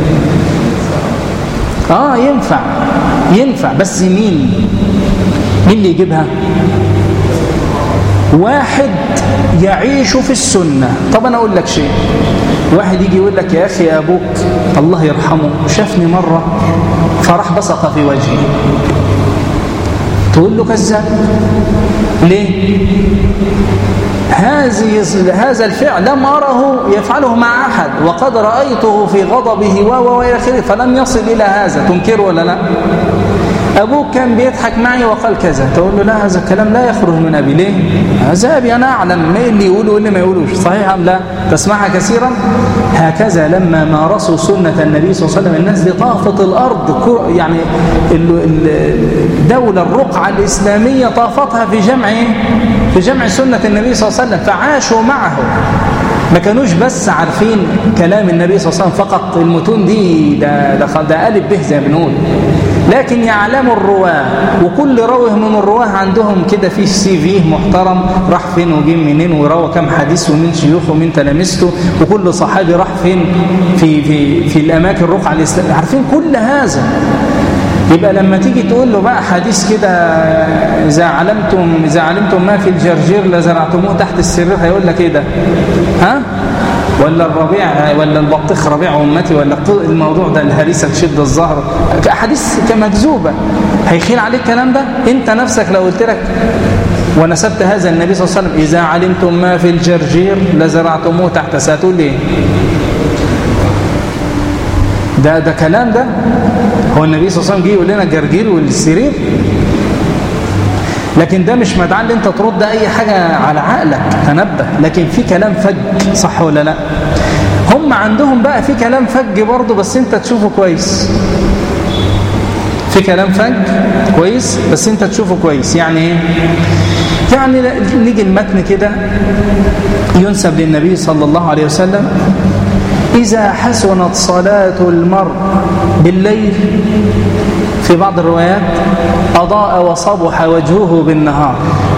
ينفع بس مين اللي يجيبها؟ واحد يعيش في السنة. طب أنا أقول لك شيء، واحد يجي يقول لك يا أخي أبوك الله يرحمه شافني مرة فراح بصق في وجهي، تقول له كذاب. ليه؟ هذا الفعل لم أره يفعله مع أحد، وقد رأيته في غضبه وإلى آخره، فلم يصل إلى هذا. تنكره ولا لا؟ أبوك كان بيضحك معي وقال كذا، تقول له لا، هذا الكلام لا يخرج من أبي. ليه؟ هذا أبي أنا أعلم ما اللي يقوله واللي ما يقولوش، صحيح أم لا؟ تسمعها كثيرا. هكذا لما مارسوا سنة النبي صلى الله عليه وسلم الناس دي طافت الأرض، يعني الدولة الرقعة الإسلامية طافتها في جمع سنة النبي صلى الله عليه وسلم، فعاشوا معه. ما كانوش بس عارفين كلام النبي صلى الله عليه وسلم فقط، المتون دي ده ألف به زي ما بنقول، لكن يعلموا الرواه، وكل راوي من الرواه عندهم كده فيه CV محترم، راح فين وجه منين وروى كم حديث ومن شيوخه ومن تلامذته، وكل صحابي راح فين في الأماكن الرقعة الإسلامية، عارفين كل هذا. يبقى لما تيجي تقول له بقى حديث كده إذا علمتم ما في الجرجير لزرعتموه تحت السرير، هيقول لك ايه ده؟ ها؟ ولا الربيع، ولا البطيخ ربيع أمتي، ولا الموضوع ده الهريسة تشد الظهر، أحاديث كمكذوبة. هيخيل عليك الكلام ده؟ أنت نفسك لو قلت لك ونسبت هذا النبي صلى الله عليه وسلم إذا علمتم ما في الجرجير لزرعتموه تحت، ساتقول ليه؟ ده كلام ده؟ هو النبي صلى الله عليه وسلم جه يقول لنا الجرجير والسرير؟ لكن ده مش مدعاة انت ترد اي حاجة على عقلك، تنبه. لكن في كلام فج، صح ولا لا؟ هم عندهم بقى في كلام فج برضه، بس انت تشوفه كويس. في كلام فج كويس بس انت تشوفه كويس. يعني ايه؟ يعني نيجي المتن كده ينسب للنبي صلى الله عليه وسلم: إذا حسنت صلاة المرء بالليل، في بعض الروايات أضاء وصبح وجهه بالنهار.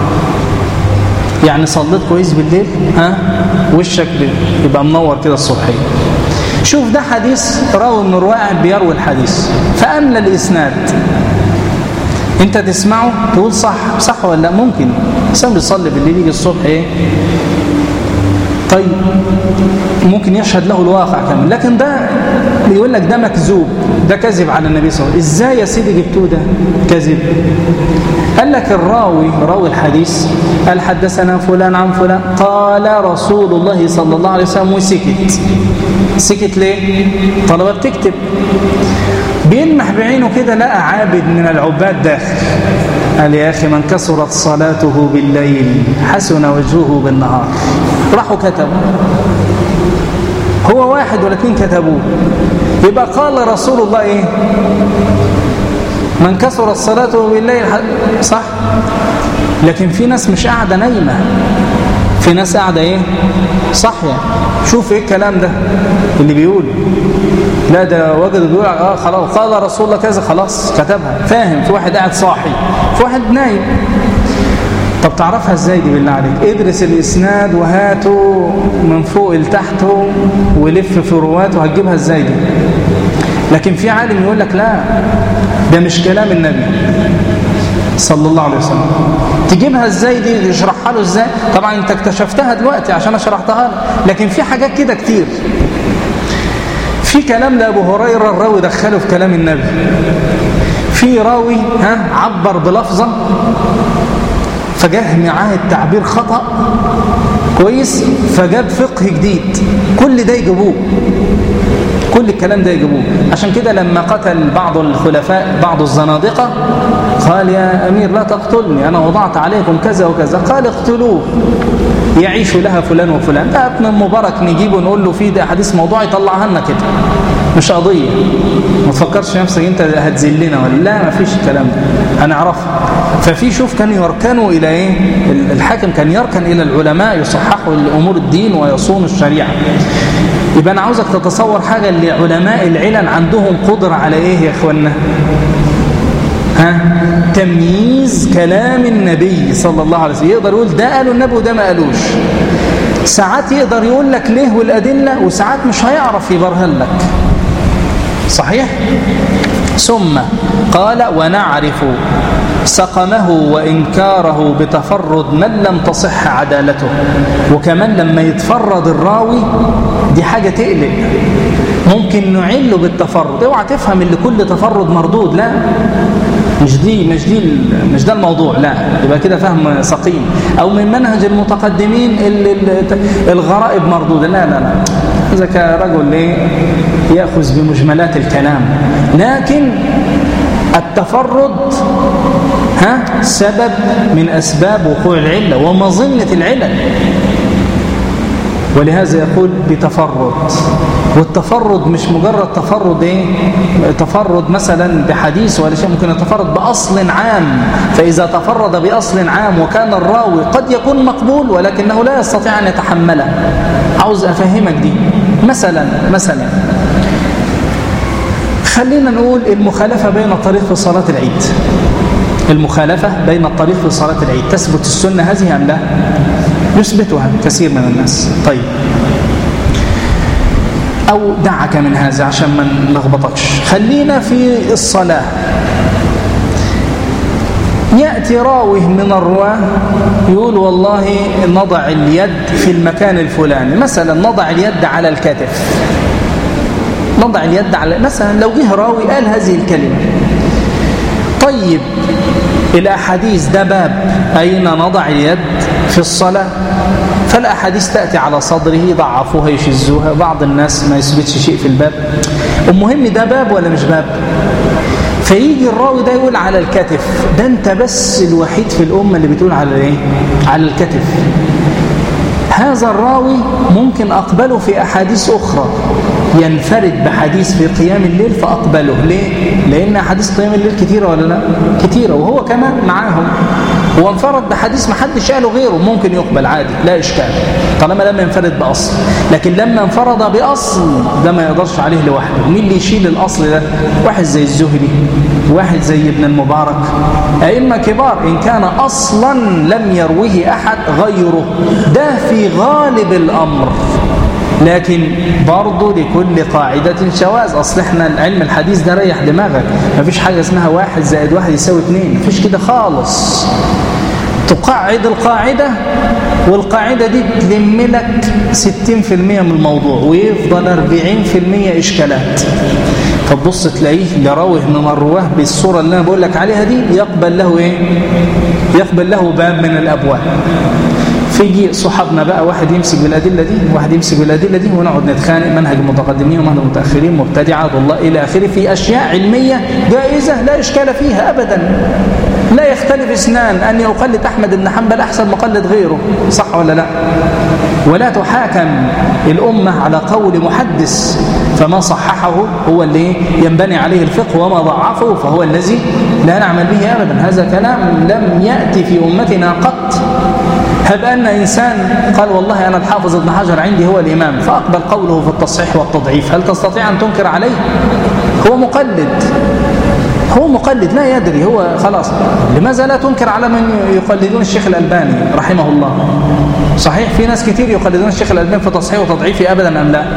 يعني صليت كويس بالليل، وشك يبقى منور كده الصبحية. شوف ده حديث راوي من الرواه بيروي الحديث فأملى الإسناد، انت تسمعه تقول صح ولا لا؟ ممكن إنسان بيصلي بالليل يجي الصبح ايه؟ طيب ممكن يشهد له الواقع كمان، لكن ده يقول لك ده مكذوب، ده كذب على النبي صلى الله عليه وسلم. ازاي يا سيدي جبتوه ده كذب؟ قال لك راوي الحديث قال حدثنا فلان عن فلان قال رسول الله صلى الله عليه وسلم، سكت ليه؟ طلبة بتكتب، بيلمح بعينه كده لقى عابد من العباد داخل، قال يا أخي من كثرت صلاته بالليل حسن وجهه بالنهار. راحوا كتبوا، هو واحد ولكن كتبوه. يبقى قال رسول الله ايه؟ من كثرت صلاته بالليل، صح؟ لكن في ناس مش قاعدة نايمة، في ناس قاعدة ايه؟ صحية. شوف ايه الكلام ده اللي بيقول؟ لا ده وجد بيقول خلاص قال رسول الله كذا، خلاص كتبها، فاهم؟ في واحد قاعد صاحي، في واحد نايم. طب تعرفها ازاي دي بالله عليك؟ ادرس الاسناد وهاته من فوق لتحته ولف في رواته، هتجيبها ازاي دي؟ لكن في عالم يقول لك لا ده مش كلام النبي صلى الله عليه وسلم. تجيبها ازاي دي؟ تشرحها له ازاي؟ طبعا انت اكتشفتها دلوقتي عشان شرحتها له، لكن في حاجات كده كتير. في كلام لأبو هريرة الراوي دخله في كلام النبي، في راوي عبر بلفظة فجاه معاه التعبير خطأ كويس، فجاب فقه جديد. كل ده يجيبوه، كل الكلام ده يجيبوه. عشان كده لما قتل بعض الخلفاء بعض الزنادقة قال يا أمير لا تقتلني، أنا وضعت عليكم كذا وكذا. قال اقتلوه يعيش لها فلان وفلان. ده ابن المبارك نجيبه نقول له فيه ده حديث موضوع يطلعها لنا كده، مش قضية. ما تفكرش نفسك انت هتذلنا ولا لا، ما فيش الكلام ده، هنعرفه. ففي شوف كان يركنوا إلى إيه؟ الحاكم كان يركن إلى العلماء يصححوا الأمور الدين ويصونوا الشريعة. يبقى أنا عاوزك تتصور حاجة اللي علماء العلل عندهم قدرة على إيه يا إخوانا؟ تمييز كلام النبي صلى الله عليه وسلم. يقدر يقول ده قاله النبي وده ما قالوش. ساعات يقدر يقول لك ليه والأدلة، وساعات مش هيعرف يبرهن لك. صحيح؟ ثم قال ونعرف سقمه وإنكاره بتفرد من لم تصح عدالته. وكمان لما يتفرد الراوي دي حاجة تقلق، ممكن نعله بالتفرد. اوعى تفهم اللي كل تفرد مردود، لا، مش ده الموضوع، لا، يبقى كده فهم سقيم. أو من منهج المتقدمين الغرائب مردودة، لا لا لا، إذا كان رجل يأخذ بمجملات الكلام. لكن التفرد سبب من أسباب وقوع العلة ومظنة العلل، ولهذا يقول بتفرد. والتفرد مش مجرد تفرد تفرد مثلا بحديث ولا شيء، ممكن يتفرد بأصل عام. فإذا تفرد بأصل عام وكان الراوي قد يكون مقبول ولكنه لا يستطيع أن يتحمله. عاوز أفهمك دي. مثلا خلينا نقول المخالفة بين الطريق في صلاة العيد. المخالفة بين الطريق في صلاة العيد تثبت السنة هذه أم لا؟ يثبتها كثير من الناس. طيب، أو دعك من هذا عشان ما نلخبطكش، خلينا في الصلاة. يأتي راوي من الرواة يقول والله نضع اليد في المكان الفلاني، مثلا نضع اليد على الكتف، نضع اليد على، مثلا لو جه راوي قال هذه الكلمة. طيب الأحاديث ده باب أين نضع اليد في الصلاة، فالأحاديث تأتي على صدره، ضعفوها يشزوها، بعض الناس ما يثبتش شيء في الباب. المهم ده باب ولا مش باب؟ فيجي الراوي ده يقول على الكتف. ده انت بس الوحيد في الأمة اللي بتقول على ايه؟ على الكتف. هذا الراوي ممكن أقبله في أحاديث أخرى، ينفرد بحديث في قيام الليل فأقبله. ليه؟ لأن أحاديث قيام الليل كتيرة ولا لا؟ كتيرة، وهو كمان معاهم. هو انفرد بحديث ما حدش قاله غيره، ممكن يقبل عادي، لا إشكال طالما لما ينفرد بأصل. لكن لما انفرد بأصل ده ما يقدرش عليه لوحده. مين اللي يشيل الأصل ده؟ واحد زي الزهري، واحد زي ابن المبارك، أئمة كبار. إن كان أصلا لم يروه أحد غيره، ده في غالب الأمر. لكن برضو لكل قاعدة شواذ. أصل احنا العلم الحديث ده ريح دماغك، مفيش حاجة اسمها 1 زائد 1 يساوي 2، مفيش كده خالص. تقعد القاعدة، والقاعدة دي تلم لك 60% من الموضوع، ويفضل 40% إشكالات. فتبص تلاقيه لراوي من الرواه بالصورة اللي أنا بقول لك عليها دي يقبل له إيه؟ يقبل له باب من الأبواب. فيجي صحابنا بقى، واحد يمسك بالأدلة دي وواحد يمسك بالأدلة دي، ونقعد نتخانق، منهج المتقدمين ومنهج المتأخرين، مبتدعة والله إلى آخره، في أشياء علمية جائزة لا إشكال فيها أبدا. لا يختلف اثنان أن يقلد أحمد بن حنبل أحسن مقلد غيره، صح ولا لا؟ ولا تحاكم الأمة على قول محدث، فما صححه هو اللي ينبني عليه الفقه، وما ضعفه فهو الذي لا نعمل به أبدا. هذا كلام لم يأتي في أمتنا قط. هب أن إنسان قال والله أنا الحافظ ابن حجر عندي هو الإمام، فأقبل قوله في التصحيح والتضعيف، هل تستطيع أن تنكر عليه؟ هو مقلد لا يدري، هو خلاص. لماذا لا تنكر على من يقلدون الشيخ الألباني رحمه الله؟ صحيح في ناس كتير يقلدون الشيخ الألباني في تصحيح وتضعيفه أبدا أم لا؟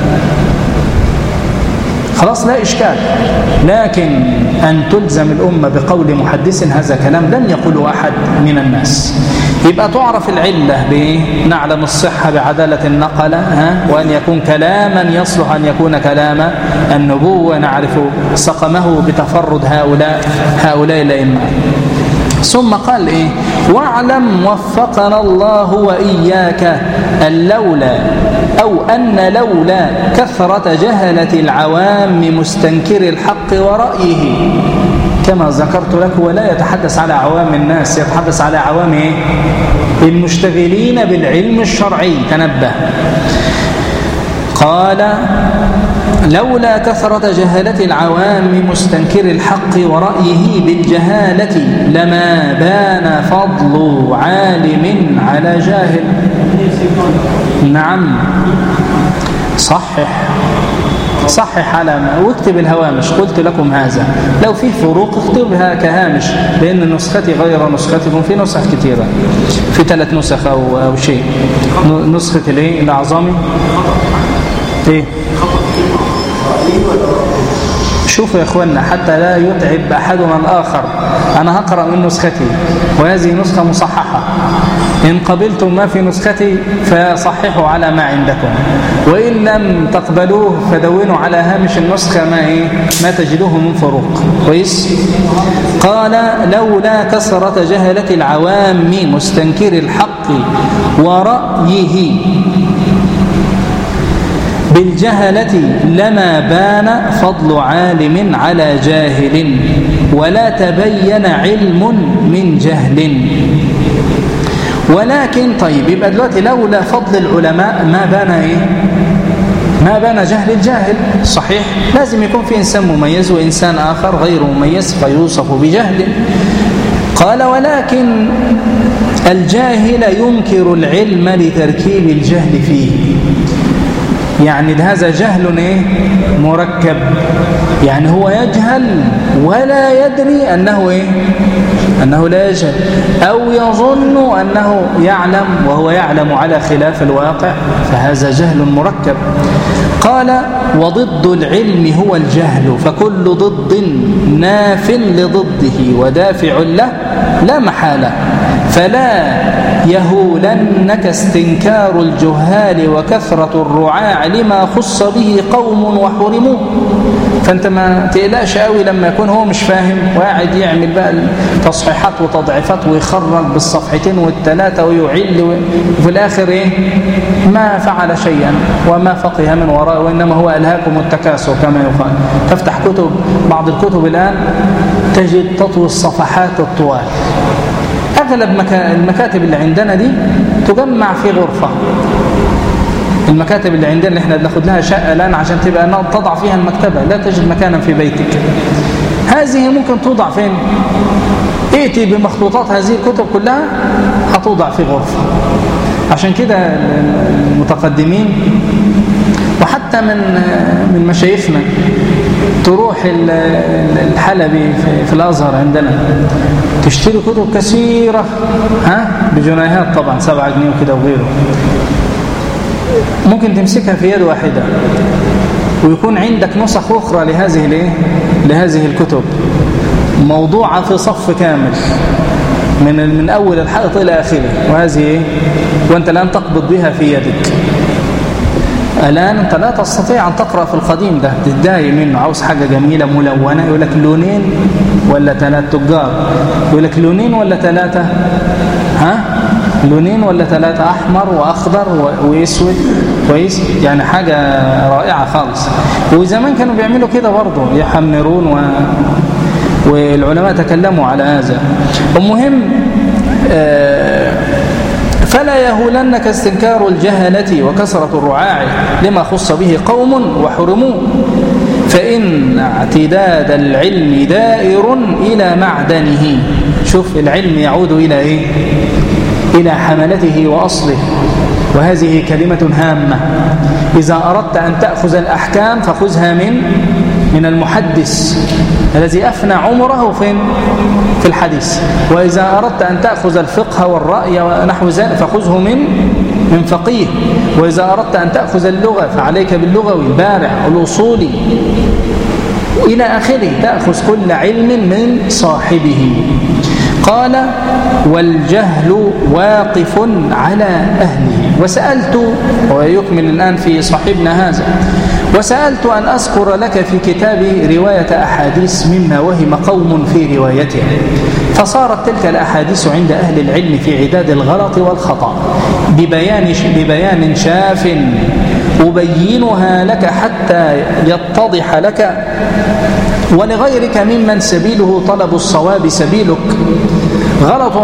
خلاص لا إشكال. لكن أن تلزم الأمة بقول محدث هذا كلام لم يقوله أحد من الناس. يبقى تعرف العلة نعلم الصحة بعدالة النقلة، وأن يكون كلاما يصلح أن يكون كلام النبوة، نعرف سقمه بتفرد هؤلاء الأئمة. ثم قال إيه؟ واعلم وفقنا الله وإياك أن لولا كثرة جهلة العوام مستنكر الحق ورأيه، كما ذكرت لك، ولا يتحدث على عوام الناس، يتحدث على عوام إيه؟ المشتغلين بالعلم الشرعي. تنبه، قال لولا كثرة جهالة العوام مستنكر الحق ورأيه بالجهالة لما بان فضل عالم على جاهل. نعم، صحح على واكتب الهوامش. قلت لكم هذا، لو في فروق اكتبها كهامش، لأن نسختي غير نسختكم، في نسخ كثيرة، في 3 نسخ أو شيء. نسخة الأعظامي إيه؟ شوفوا يا إخوانا حتى لا يتعب أحدنا الآخر، أنا هقرأ من نسختي وهذه نسخة مصححة، إن قبلتم ما في نسختي فصححوا على ما عندكم، وإن لم تقبلوه فدونوا على هامش النسخة ما تجدوه من فروق. كويس؟ قال لولا كثرة جهلة العوام مستنكر الحق ورأيه بالجهلة لما بان فضل عالم على جاهل ولا تبين علم من جهل. ولكن طيب يبقى دلوقتي لولا فضل العلماء ما بان جهل الجاهل. صحيح لازم يكون في إنسان مميز وإنسان آخر غير مميز فيوصف بجهل. قال ولكن الجاهل ينكر العلم لتركيب الجهل فيه، يعني هذا جهل مركب، يعني هو يجهل ولا يدري أنه لا يجهل، أو يظن أنه يعلم وهو يعلم على خلاف الواقع، فهذا جهل مركب. قال وضد العلم هو الجهل، فكل ضد ناف لضده ودافع له لا محالة، فلا يهولنك استنكار الجهال وكثرة الرعاع لما خص به قوم وحرموا. فأنت ما تقلقش قوي لما يكون هو مش فاهم وقاعد يعمل بقى تصحيحات وتضعيفات ويخرج بالصفحتين والثلاثة ويعل وفي الآخر ما فعل شيئا وما فقه من وراءه، وإنما هو ألهاكم التكاثر كما يقال. تفتح كتب بعض الكتب الآن تجد تطوي الصفحات الطوال. أغلب المكاتب اللي عندنا دي تجمع في غرفة. المكاتب اللي عندنا اللي احنا بناخد لها شقة الآن عشان تبقى تضع فيها المكتبة، لا تجد مكانا في بيتك. هذه ممكن توضع فين؟ ائتي بمخطوطات هذه الكتب كلها هتوضع في غرفة. عشان كده المتقدمين وحتى من مشايخنا تروح الحلبي في الأزهر عندنا تشتري كتب كثيرة بجنيهات طبعا 7 جنيه وكده وغيره، ممكن تمسكها في يد واحدة ويكون عندك نسخ أخرى لهذه الكتب موضوعة في صف كامل من أول الحائط إلى آخره، وأنت الآن تقبض بها في يدك. الآن أنت لا تستطيع أن تقرأ في القديم ده، تتضايق منه، عاوز حاجة جميلة ملونة، يقول لك لونين ولا 3 تجار، يقول لك لونين ولا 3 لونين ولا 3 أحمر وأخضر وأسود. كويس؟ يعني حاجة رائعة خالص. وزمان كانوا بيعملوا كده برضه، يحمرون والعلماء تكلموا على هذا. المهم فلا يهولنك استنكار الجهلة وكثرة الرعاع لما خص به قوم وحرموا، فإن اعتداد العلم دائر إلى معدنه. شوف العلم يعود إلى حملته وأصله، وهذه كلمة هامة. إذا أردت أن تأخذ الأحكام فخذها من المحدث الذي أفنى عمره في الحديث، وإذا أردت أن تأخذ الفقه والرأي ونحو ذلك فخذه من فقيه، وإذا أردت أن تأخذ اللغة فعليك باللغوي البارع الأصولي إلى آخره، تأخذ كل علم من صاحبه. قال والجهل واقف على أهله. وسألت، ويكمل الآن في صاحبنا هذا، وسألت أن أذكر لك في كتابي رواية أحاديث مما وهم قوم في روايتها، فصارت تلك الأحاديث عند أهل العلم في عداد الغلط والخطأ ببيان شاف أبينها لك حتى يتضح لك ولغيرك ممن سبيله طلب الصواب سبيلك. غلط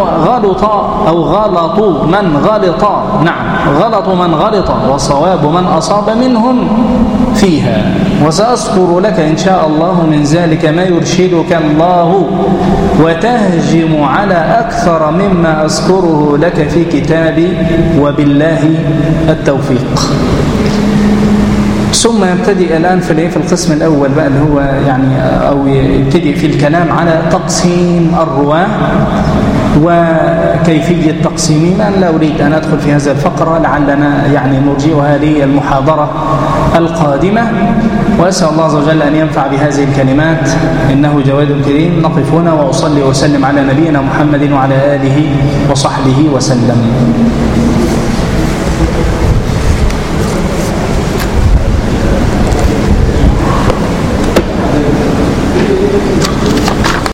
من غلط وصواب من أصاب منهم فيها. وسأذكر لك إن شاء الله من ذلك ما يرشدك الله وتهجم على أكثر مما أذكره لك في كتابي، وبالله التوفيق. ثم يبتدئ الآن في القسم الأول بقى اللي هو يعني أو يبتدئ في الكلام على تقسيم الرواة وكيفية تقسيمنا. لا أريد أن أدخل في هذه الفقرة، لعلنا يعني نرجئها للمحاضرة القادمة. وأسأل الله عز وجل أن ينفع بهذه الكلمات، إنه جواد كريم. نقف هنا وأصلي وأسلم على نبينا محمد وعلى آله وصحبه وسلم.